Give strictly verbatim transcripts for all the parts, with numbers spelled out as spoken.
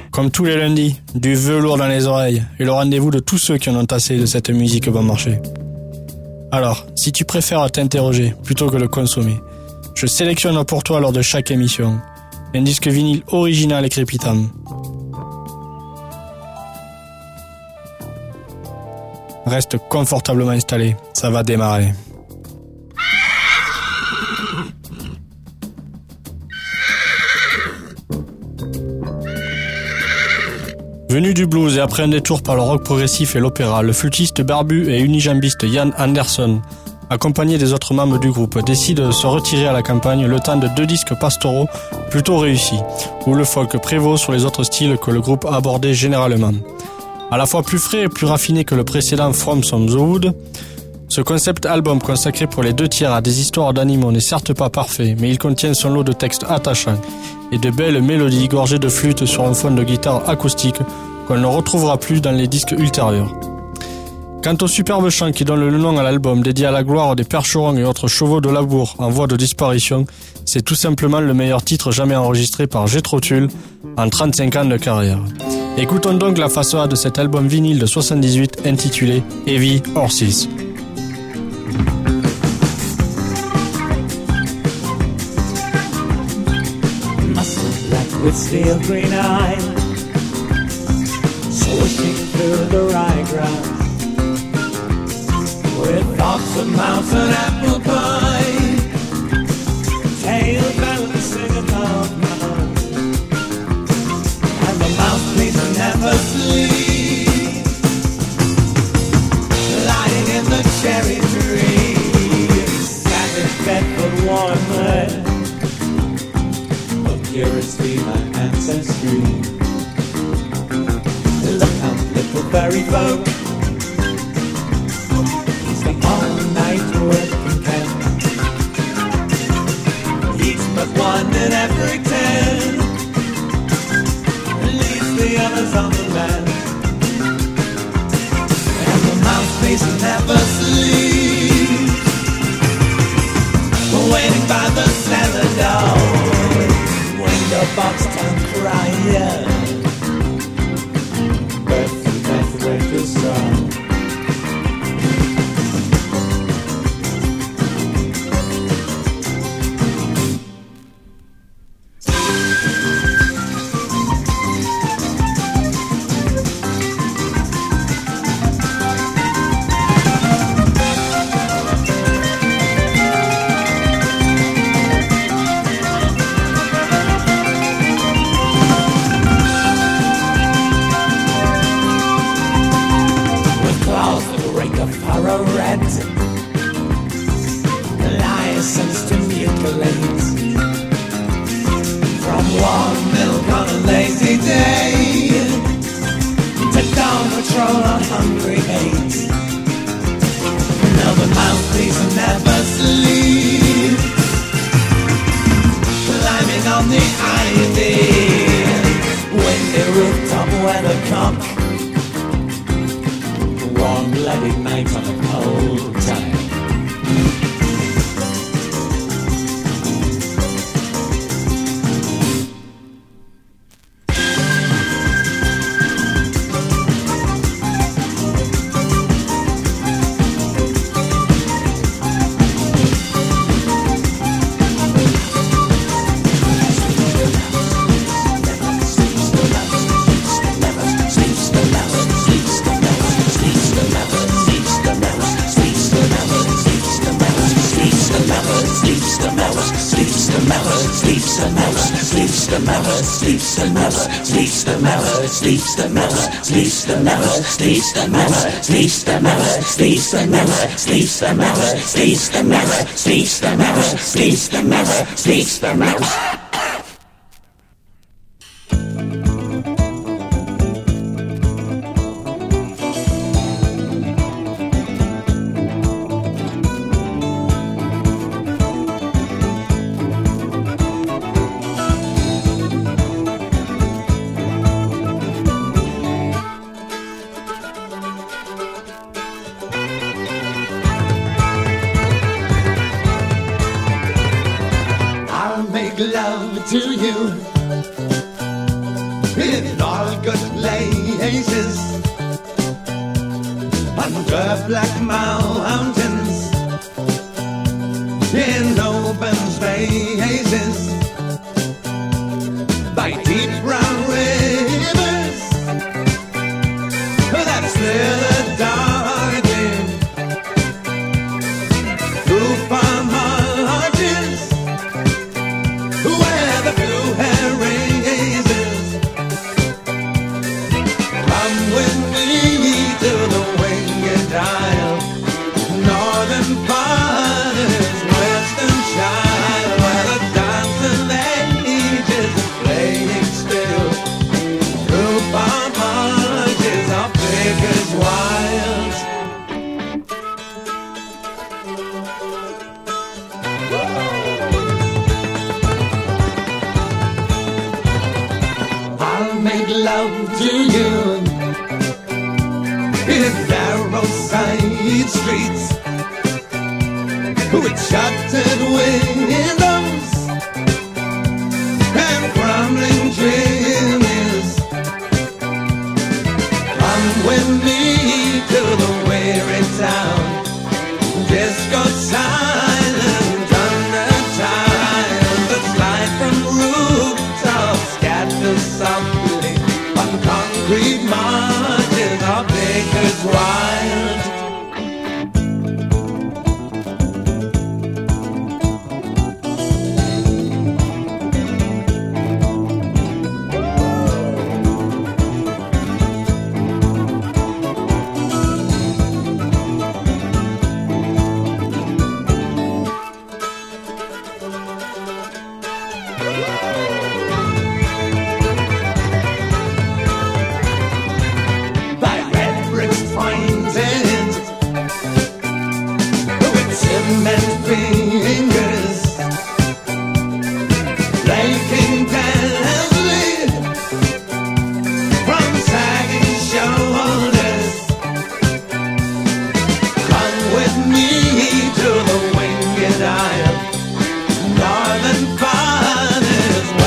Comme tous les lundis, du velours dans les oreilles et le rendez-vous de tous ceux qui en ont assez de cette musique bon marché. Alors, si tu préfères t'interroger plutôt que le consommer, je sélectionne pour toi lors de chaque émission un disque vinyle original et crépitant. Reste confortablement installé, ça va démarrer. Venu du blues et après un détour par le rock progressif et l'opéra, le flûtiste barbu et unijambiste Ian Anderson, accompagné des autres membres du groupe, décide de se retirer à la campagne le temps de deux disques pastoraux plutôt réussis, où le folk prévaut sur les autres styles que le groupe abordait généralement. À la fois plus frais et plus raffiné que le précédent From Some the Wood, ce concept album consacré pour les deux tiers à des histoires d'animaux n'est certes pas parfait, mais il contient son lot de textes attachants et de belles mélodies gorgées de flûte sur un fond de guitare acoustique qu'on ne retrouvera plus dans les disques ultérieurs. Quant au superbe chant qui donne le nom à l'album dédié à la gloire des percherons et autres chevaux de labour en voie de disparition, c'est tout simplement le meilleur titre jamais enregistré par Jethro Tull en trente-cinq ans de carrière. Écoutons donc la face A de cet album vinyle de soixante-dix-huit intitulé Heavy Horses. With steel green eyes, swishing through the ryegrass, with thoughts of mountain apple pie, tail balancing above my mind, and the mouthpiece never sleeps, lying in the cherry tree, savage Bedford warmly. Purity, my ancestry. Look how little fairy folk, he's the all-night working cat. Eats but one in every ten, leaves the others on the land. And the mouthpiece never sleeps, waiting by the cellar door. The box tongue crying, birth and death wait to strong. Sleeps the mouse, sleeps the mouse, sleeps the mouse, sleeps the mouse, sleeps the mouse, sleeps the mouse, sleeps the mouse, sleeps the mouse, sleeps the mouse, sleeps the mouse. Love to you in all the Black Mountains, in open spaces, by deep brown rivers that slither darkly through farm arches, where the blue hair raises. Come with me to the winged isle, northern fathers, western child, where the dance of ages is playing still through farm arches of Baker's Wilds. I'll make love to you in narrow side streets with shuttered windows and crumbling chimneys. Come with me to the weary town, disco silent under time that slide from rooftops, scatter softly on concrete marches of Baker's Wild. By red bricks pointed with cement fingers, breaking deadly from sagging shoulders. Come with me to the winged isle, northern fathers,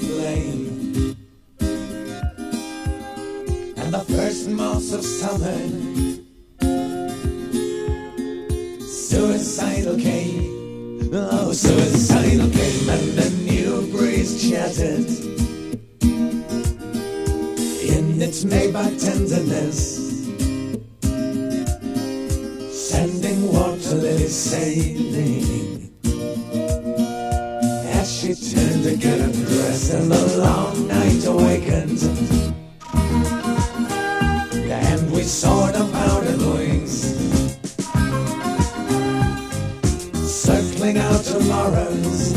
flame. And the first moths of summer, suicidal came, oh suicidal came, and the new breeze chattered in its Maybach tenderness, sending water lilies sailing as she turned to get undressed, and the long night awakened, and we saw the powdered wings circling out tomorrows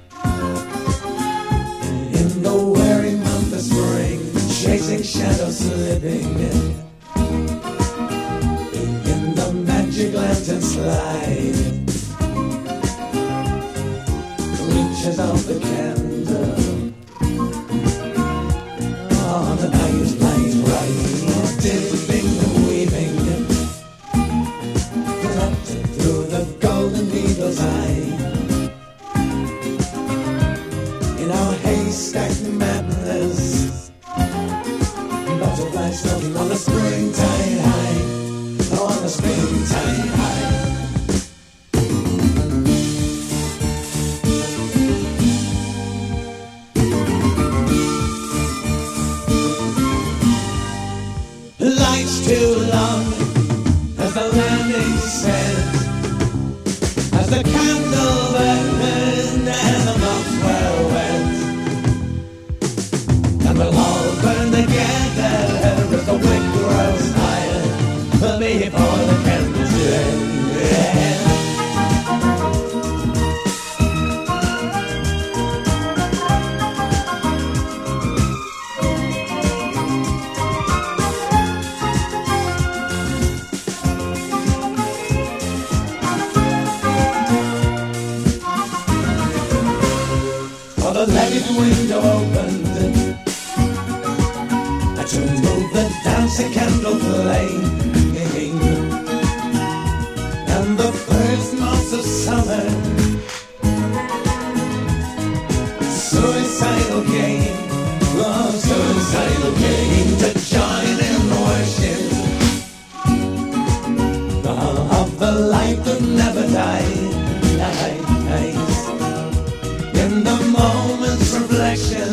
in the weary month of spring, chasing shadows slipping in the magic lantern slide, reaches of the candle. Oh, the night is lying right, dipping and weaving, leapt through the golden needle's eye. In our haystack madness, butterflies floating on the springtime high, oh, on the springtime high. Life's too long, as the landing said, as the candle burned and the moths were wet, and we'll all burn together as the wick grows higher before the candles end. The leaded window opened, to move the dancing candle flame, and the first months of summer, suicidal came, oh suicidal came to join in worship of the light that never dies. In the moment's reflection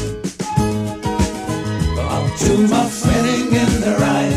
of two moths spinning in their eyes.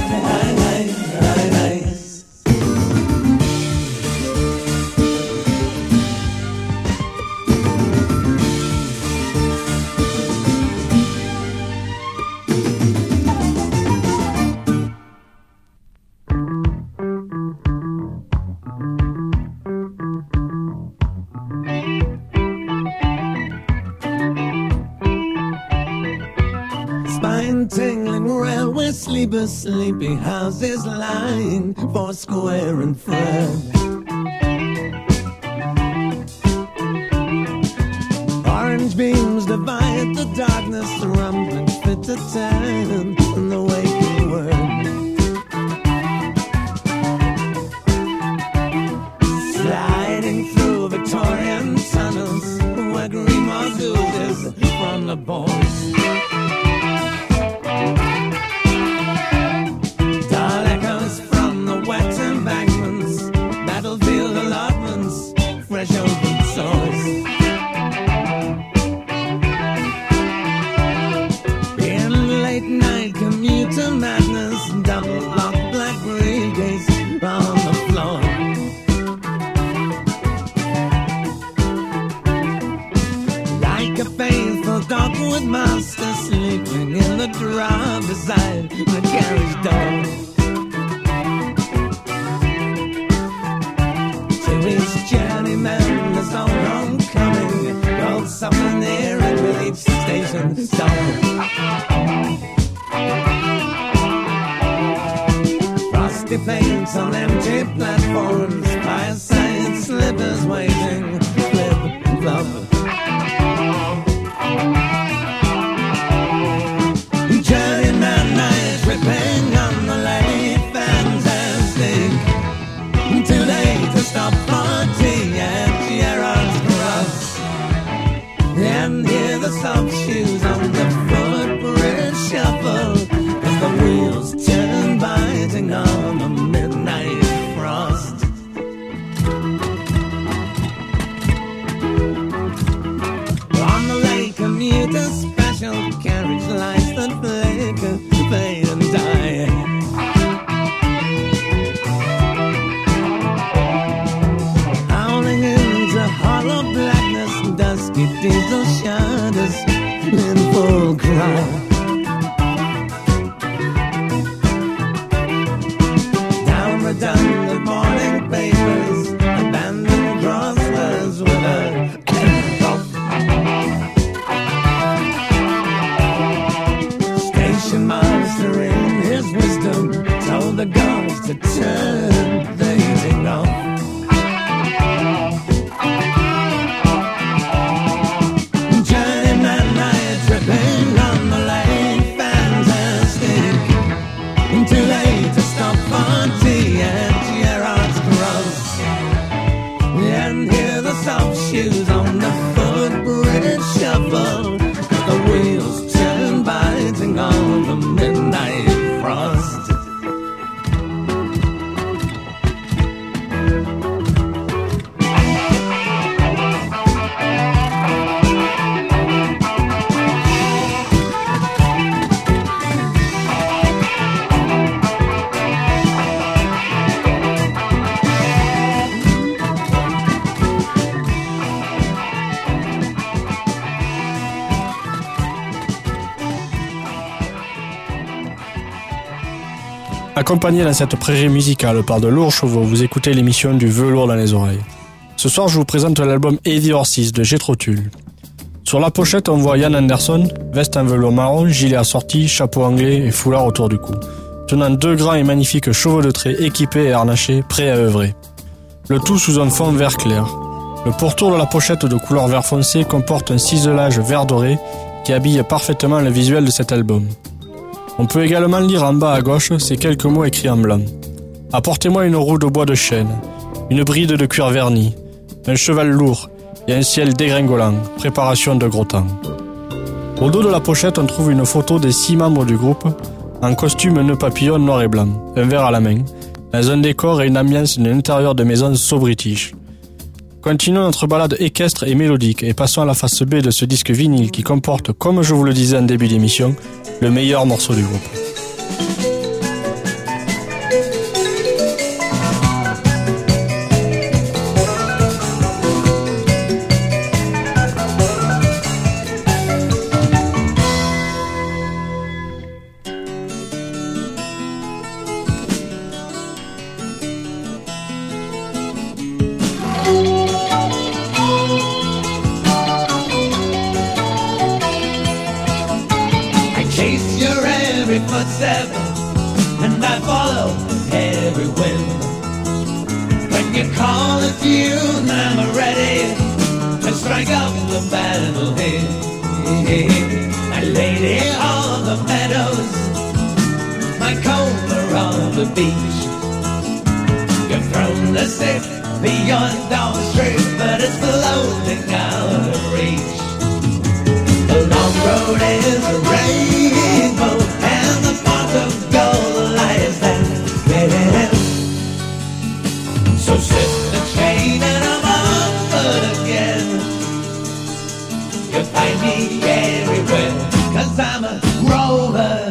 Spine-tingling railway sleepers, sleepy houses lying four square and fret. Orange beams divide the darkness, the rumbling fit to ten in the waking world. Sliding through Victorian tunnels where green moss oozes from the boards. Dull echoes from the wet embankments, battlefield allotments, fresh open sores. In late night commuter madness, double locked black briefcase on the floor. Like a faithful dog with master sleeping in the drive beside the carriage door. To his journeyman, there's no homecoming, rolled something near at village station stone. Frosty paints on empty platforms, fireside slippers waiting, flip and flop. Journeyman night tripping on the late fantastic, too late to stop for tea at Gerrard's Cross and hear the soft shoes with a special carriage lights that flicker, fade and die. Howling into hollow blackness, dusky diesel shadows in full cry. Down redundant morning papers, abandoned crosswords with a station master in his wisdom told the guards to turn the heating off. Journeyman night tripping on the lake, fantastic. Too late to stop for tea at Gerard's Cross. And hear the soft shoes on the footbridge shuffle, the wheels turn biting on the midnight frost. Accompagné dans cette prairie musicale par de lourds chevaux, vous écoutez l'émission du velours dans les oreilles. Ce soir, je vous présente l'album Heavy Horses de Jethro Tull. Sur la pochette, on voit Ian Anderson, veste en velours marron, gilet assorti, chapeau anglais et foulard autour du cou, tenant deux grands et magnifiques chevaux de trait équipés et harnachés, prêts à œuvrer. Le tout sous un fond vert clair. Le pourtour de la pochette de couleur vert foncé comporte un ciselage vert doré qui habille parfaitement le visuel de cet album. On peut également lire en bas à gauche ces quelques mots écrits en blanc. Apportez-moi une roue de bois de chêne, une bride de cuir verni, un cheval lourd et un ciel dégringolant, préparation de gros temps. Au dos de la pochette, on trouve une photo des six membres du groupe, en costume nœud papillon noir et blanc, un verre à la main, dans un décor et une ambiance d'un intérieur de maison so british. Continuons notre balade équestre et mélodique et passons à la face B de ce disque vinyle qui comporte, comme je vous le disais en début d'émission, le meilleur morceau du groupe. And I follow every wind. When you call a tune, I'm ready to strike up the battle here. My lady on the meadows, my comer on the beach. You've thrown the stick beyond our street, but it's floating out of reach. The long road is a rainbow, and the pot of gold lies there. So slip the chain and I'm on foot again. You'll find me everywhere, 'cause I'm a rover.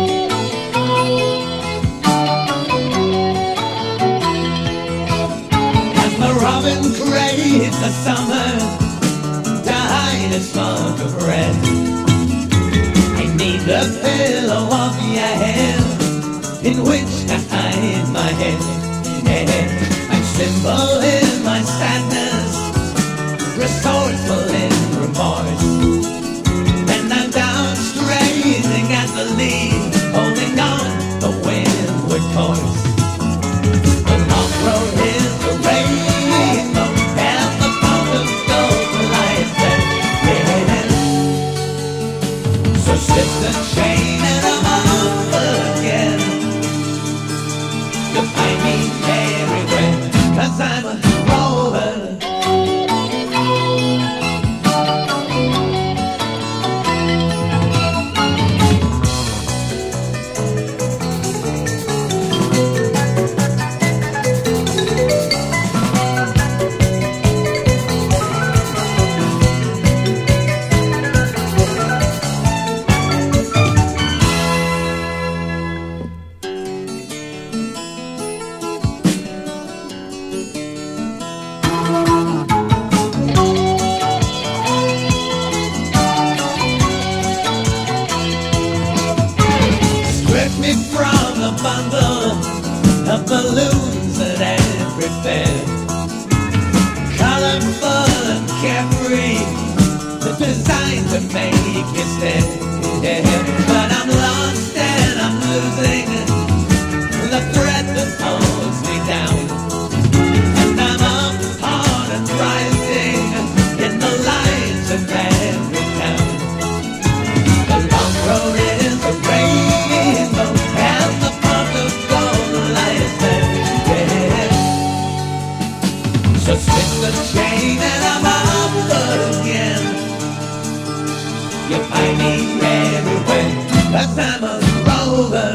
As my robin craves the summer to hide a smoke of red, I need the pillow of your head in which to hide my head. I'm simple in my sadness, resourceful in remorse, and I'm down straining at the lead, holding on the windward course. The long road is a rainbow, and the pot of gold lies there. So slip the chain and I'm off again. You'll find me everywhere, 'cause I'm a rover. road is a rainbow, and the pot of gold lies there. Yeah. So slip the chain and I'm off again. You find me everywhere, 'cause I'm a rover.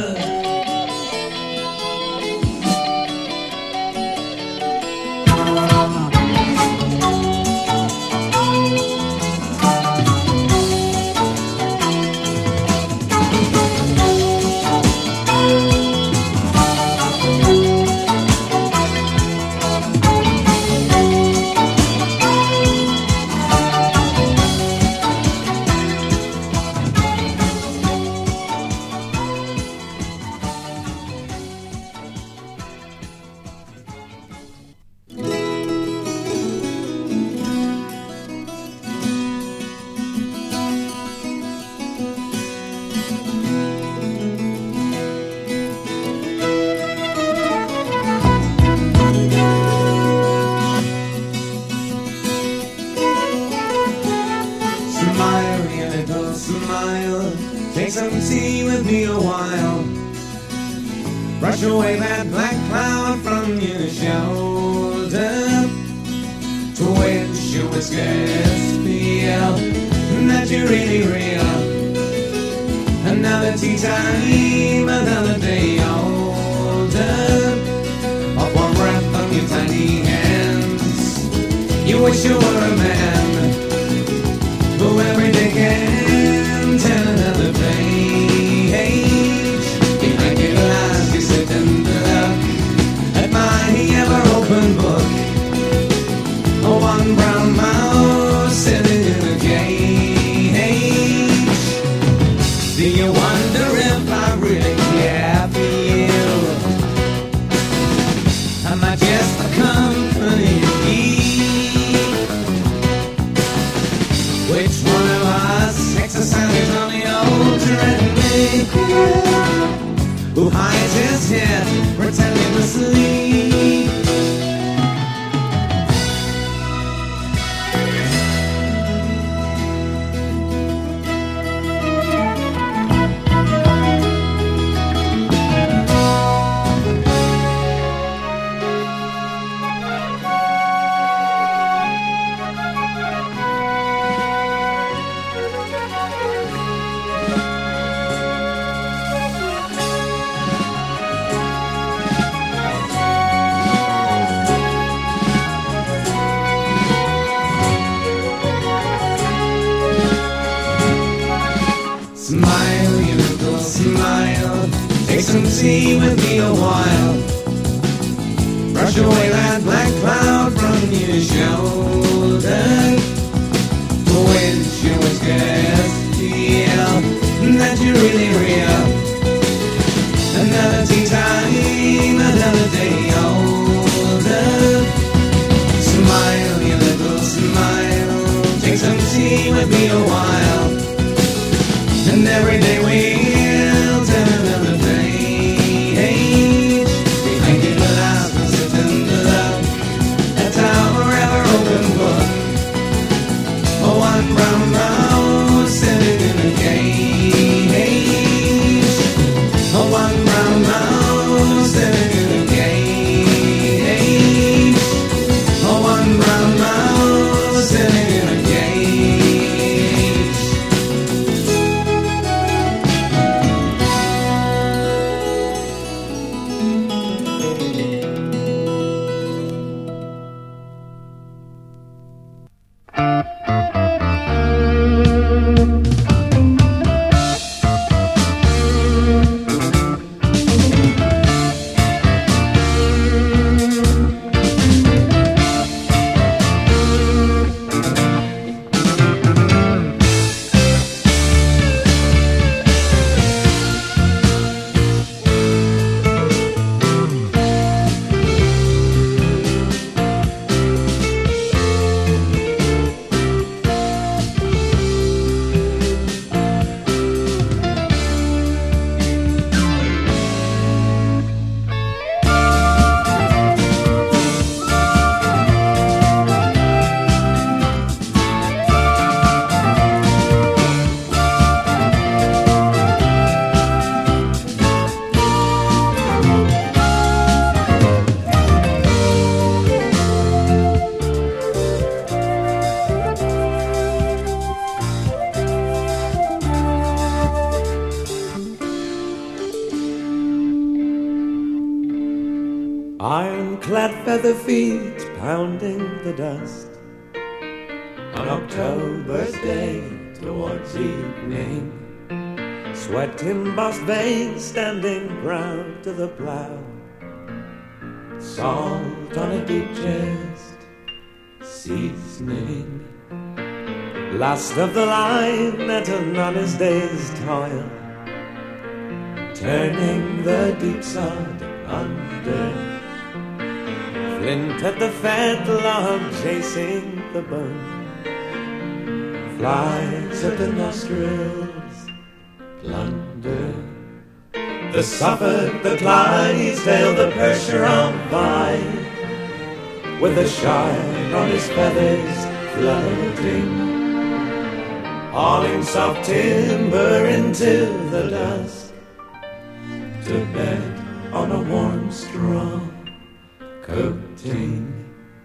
Take some tea with me a while. Brush away that black cloud from your shoulder, to which you would scarce feel that you're really real. Another tea time, another day older. Of one breath from your tiny hands, you wish you were a man who every day can tell another page. Behind your eyes you sit and look at my ever-open book. One brown mouse sitting in a cage. Do you wonder if I really care for you? Am I just the company you keep? Which one of us exercises on the old treadmill? Who hides his head pretending to sleep? Smile, you little smile. Take some tea with me a while. Brush away that black cloud from your shoulder, to which you would scarce feel that you're really real. Another tea time, another day older. Smile, you little smile. Take some tea with me a while. And every day we'll turn another page. Behind your glass and sit and look at our ever-open book. One brown mouse sitting in a cage. One brown mouse sitting in a cage. One brown mouse sitting in a cage. Ironclad feather feet pounding the dust on October's day towards evening. Sweat embossed veins standing proud to the plow. Salt on a deep chest, seasoning. Last of the line at an honest day's toil, turning the deep sod under. Flint at the fetlock chasing the bone. Flies at the nostrils, plunder. The Suffolk, the Clydesdale, the Percheron vine, with the shine on his feathers floating, hauling soft timber into the dusk, to bed on a warm straw coating.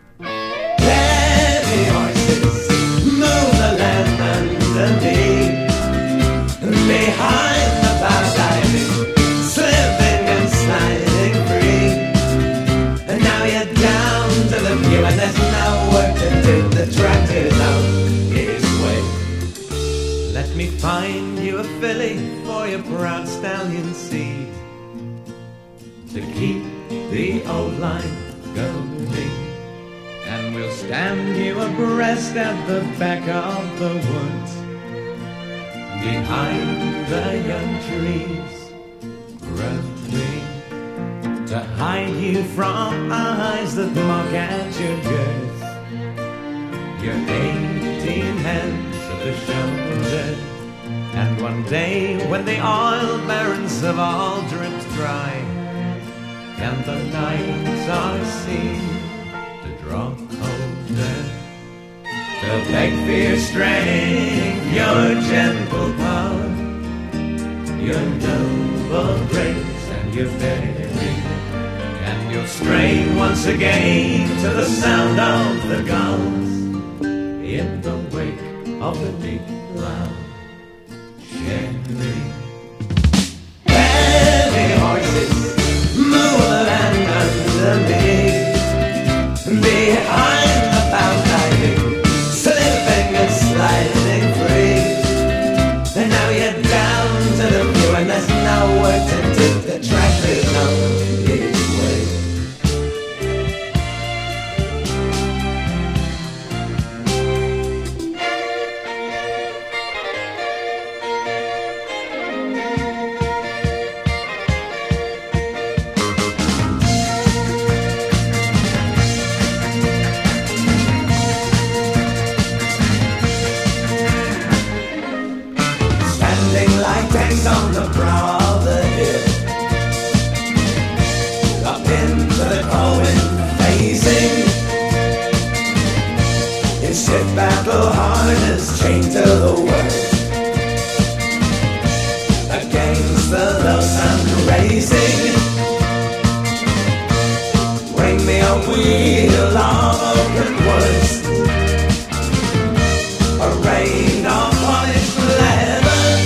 Heavy horses move the land underneath, behind the plow diving, slipping and sliding free. And now you're down to the view and there's no work to do. The tractor's out his way. Let me find you a filly for your proud stallion seed, to keep the old line going, and we'll stand you abreast at the back of the woods, behind the young trees growing, to hide you from eyes that mock at your girth, your eighteen hands at the shoulder. And one day when the oil barrens have all dripped dry, and the nights are seen to draw colder, to beg for your strength, your gentle power, your noble grace and your bearing, and you'll stray once again to the sound of the gulls in the wake of the deep cloud sharing. Heavy horses move the land underneath, behind the bow diving, slipping and sliding free. And now you're down to the view and there's no work to do. The tractor's on his way. On the brow of the hill, up into the Cohen facing, his ship battle harness chained to the world, against the low sun racing. Bring me a wheel of open woods, a rain of polished leather,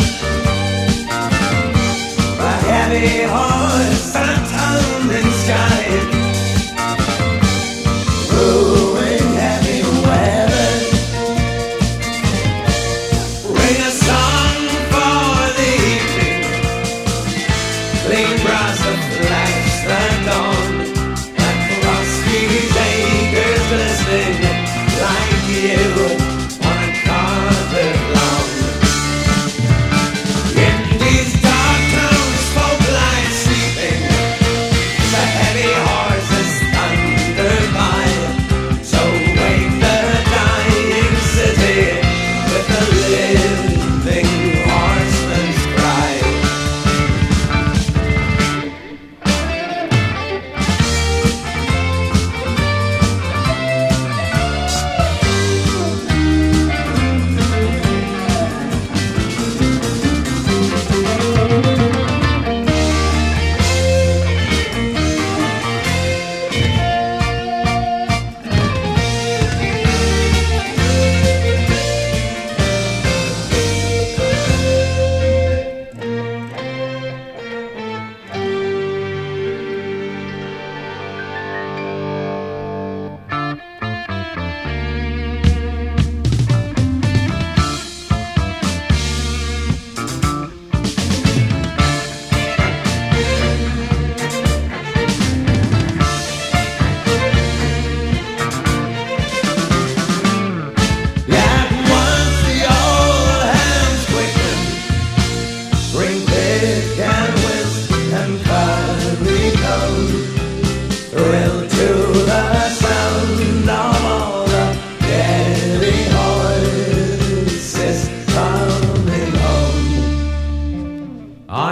heavy horse and a tumbling sky, brewing heavy weather. Ring a song for the evening, clean brass that flash the dawn, and frosty acres glistening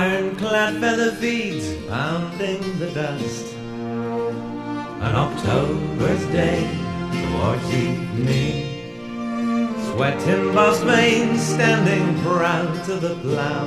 ironclad feather feet pounding the dust. An October's day towards evening, sweat embossed veins standing proud to the plow.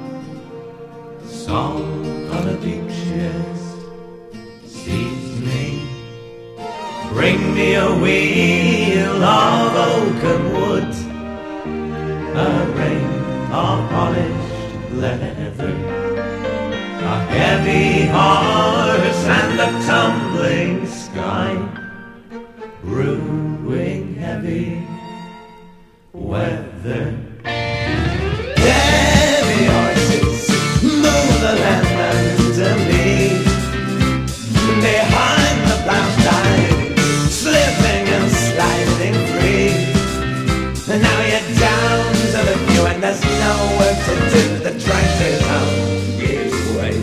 Song on a deep chest seasoning. Bring me a wheel of oak and wood, a rein of polished leather, a heavy horse and a tumbling sky, brewing heavy weather. Heavy horses move the land under me, behind the plow side, slipping and sliding free. And now you're down to the view and there's no work to do. The tractor's on its way.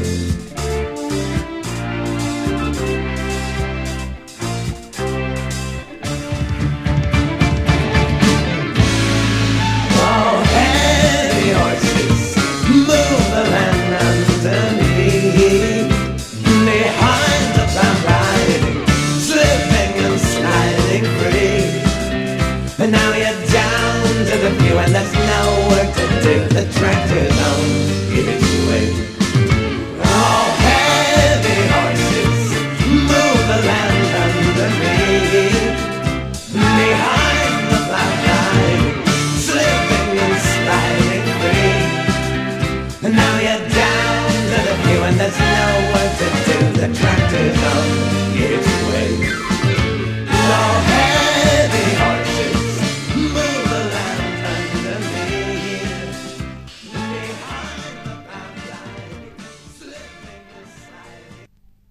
Oh, heavy horses move the land underneath, behind the plow riding, slipping and sliding free. And now you're down to the view and there's no work to do. The tractor's on its way. Oh, heavy horses move the land underneath, behind the plow line, slipping and sliding free. And now you're down to the view and there's no work to do. The tractor's on its way. Oh, heavy horses move the land underneath, behind the plow line, slipping and sliding.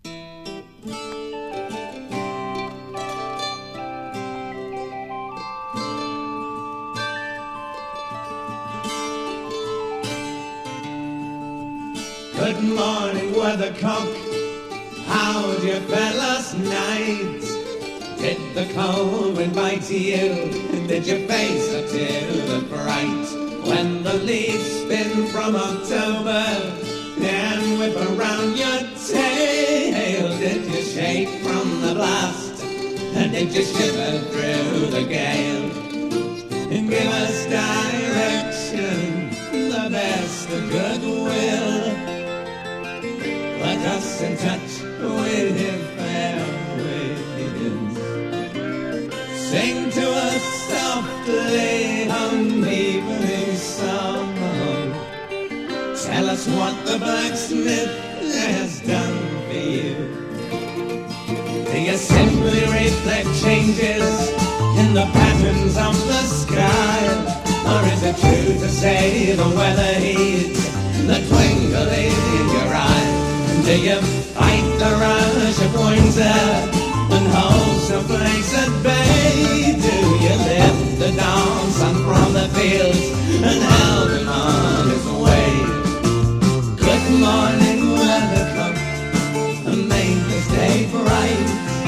Good morning, weathercock. How'd you fare last night? Did the cold wind bite you? Did you face a chill of fright? When the leaves spin from October and whip around your tail, did you shake from the blast? And did you shiver through the gale? And give us direction, the best of goodwill. Put us in touch with your fair winds. Sing to us softly on evening song. Tell us what the blacksmith has done for you. Do you simply reflect changes in the patterns of the sky? Or is it true to say the weather heeds the twinkle in your eye? Do you fight the rush of winter and hold snowflakes at bay? Do you lift the dawn sun from the fields and help him on his way? Good morning, weathercock, and make this day bright.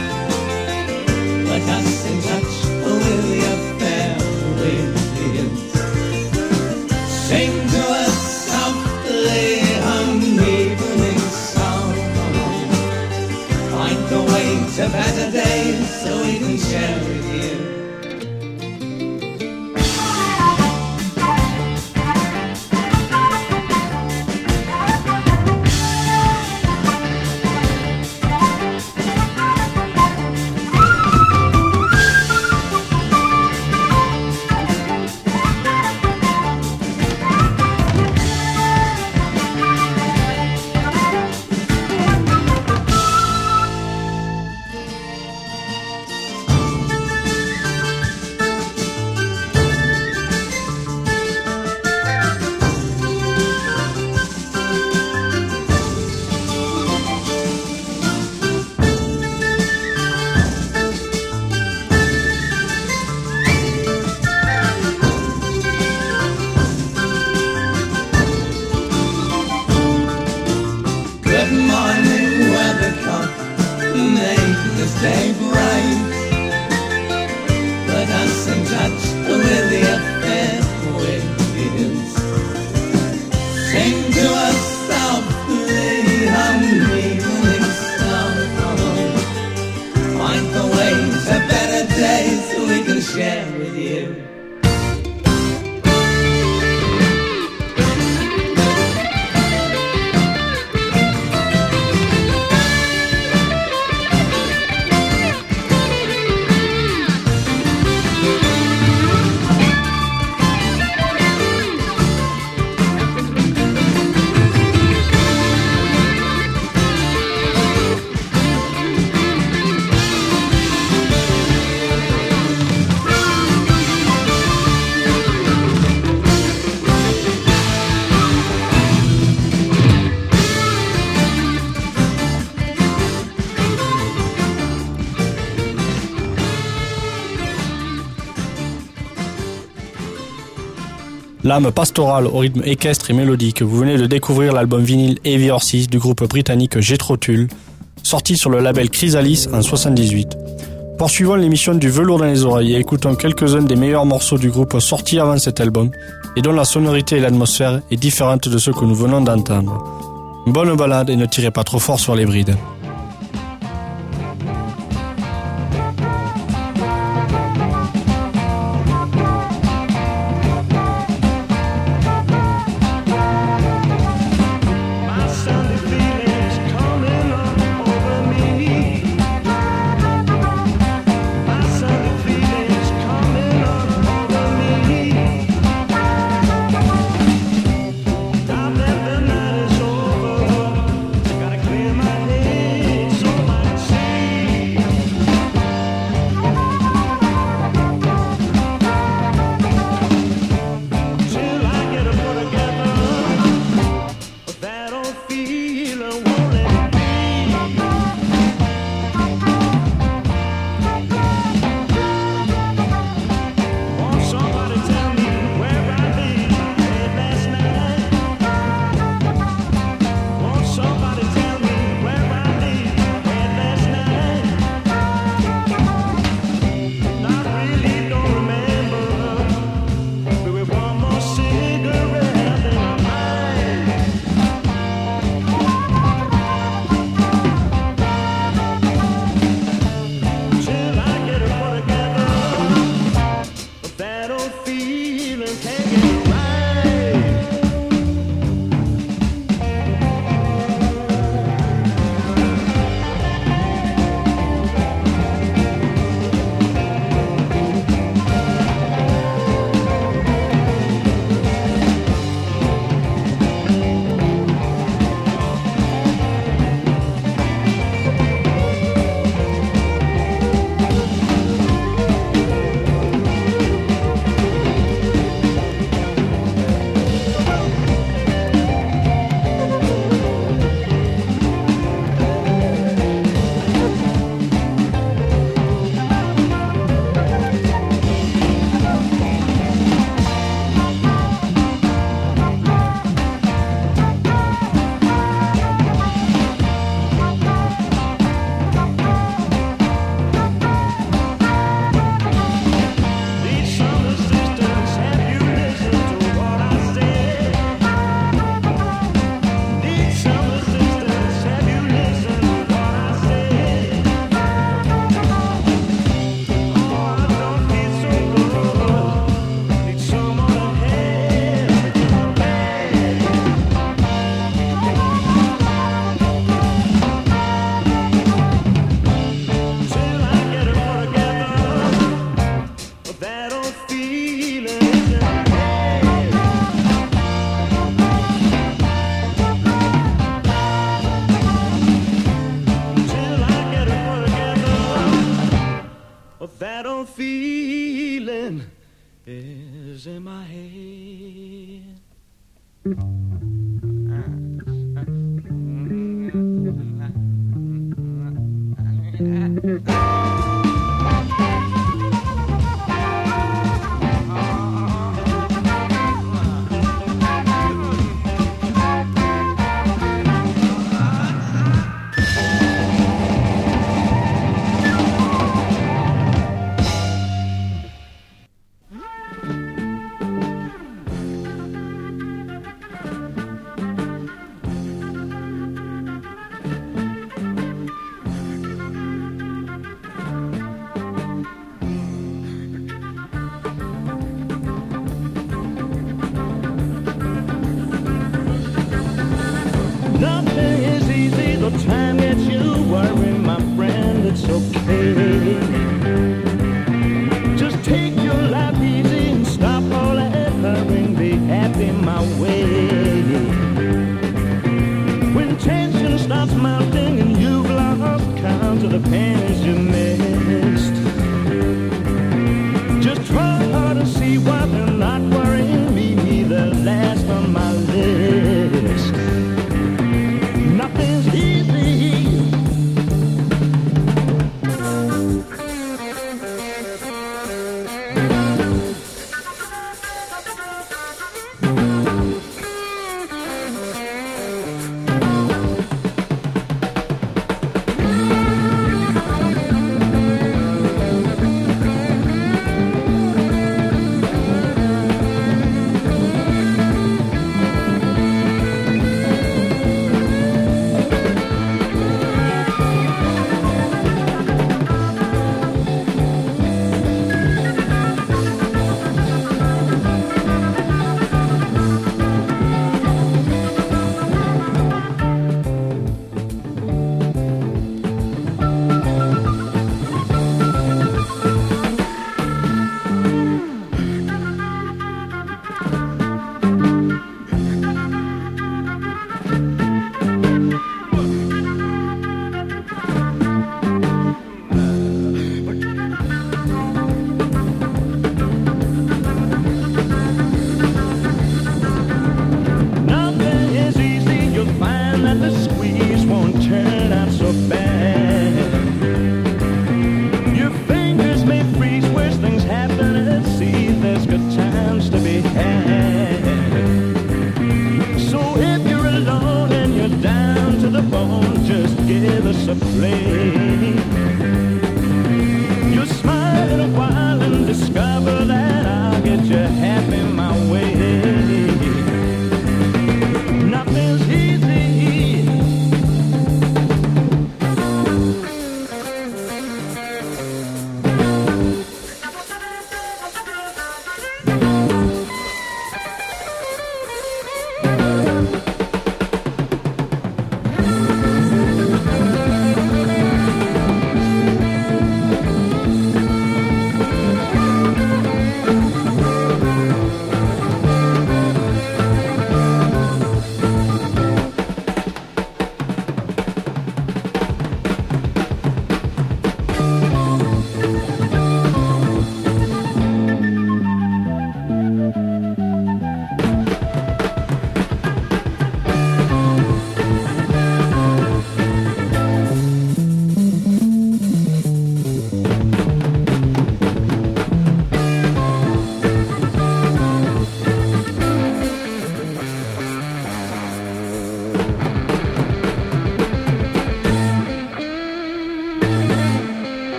Put us in touch with your fair winds. Sing to us softly on evening song. Find the way to better days so we can share with you. stay bright. Put us in touch with the affair winds. Sing to us L'âme pastorale au rythme équestre et mélodique, vous venez de découvrir l'album vinyle Heavy Horses du groupe britannique Jethro Tull, sorti sur le label Chrysalis en soixante-dix-huit. Poursuivons l'émission du velours dans les oreilles et écoutons quelques-uns des meilleurs morceaux du groupe sortis avant cet album et dont la sonorité et l'atmosphère est différente de ceux que nous venons d'entendre. Une bonne balade et ne tirez pas trop fort sur les brides.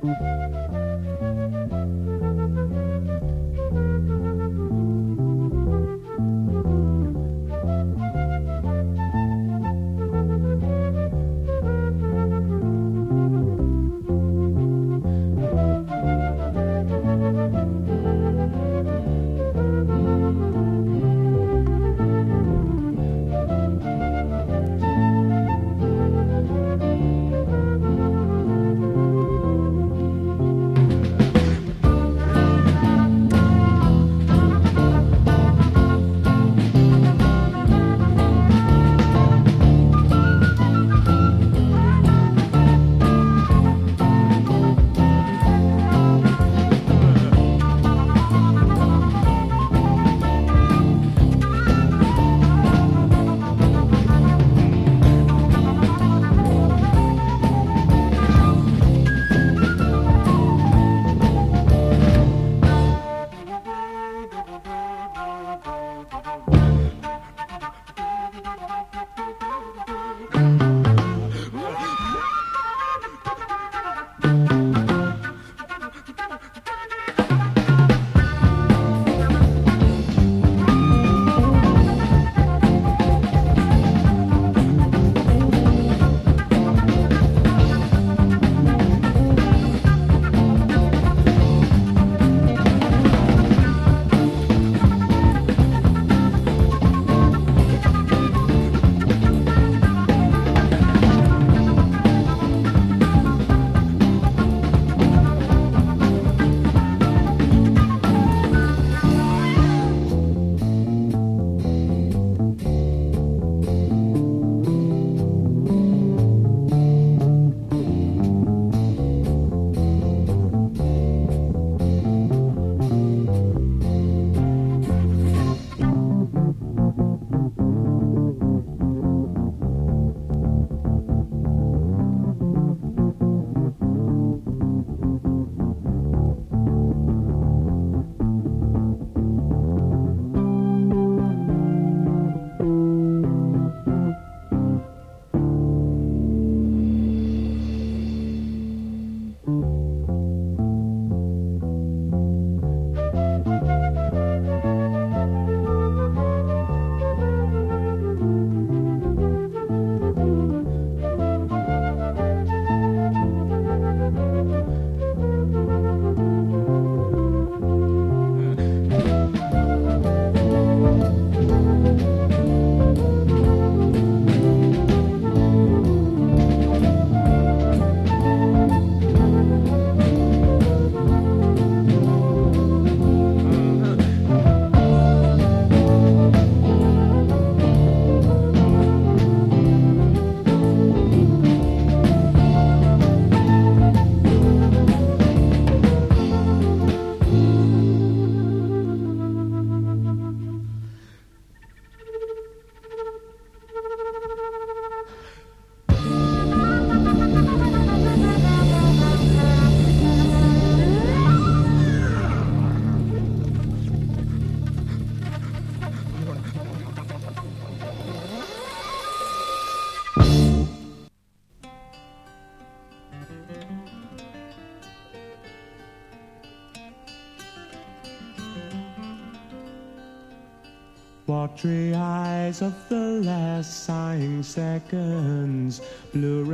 Watery eyes of the last sighing seconds, blue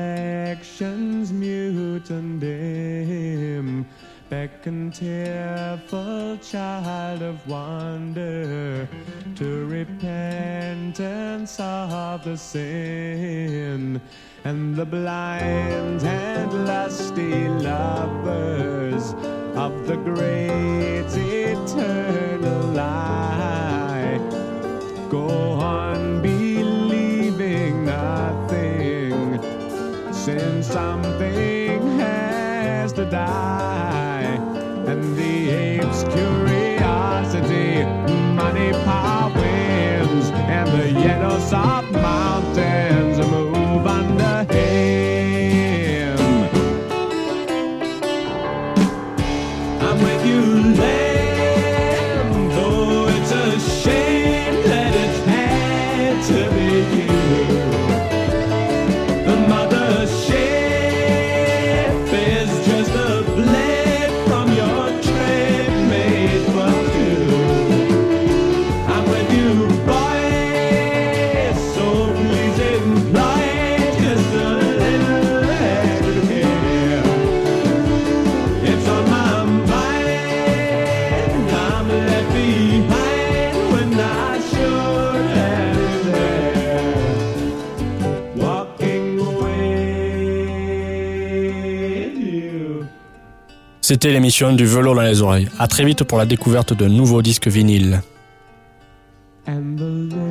reflections mute and dim, beckon tearful child of wonder to repentance of the sin, and the blind and lusty lovers of the great eternal lie go on believing nothing, since something has to die, and the ape's curiosity, money, power wins, and the yellow soft mountains move under him. I'm with you, lamb, though it's a shame that it had to be you. The mother ship is just a C'était l'émission du velours dans les oreilles. À très vite pour la découverte de nouveaux disques vinyles. And the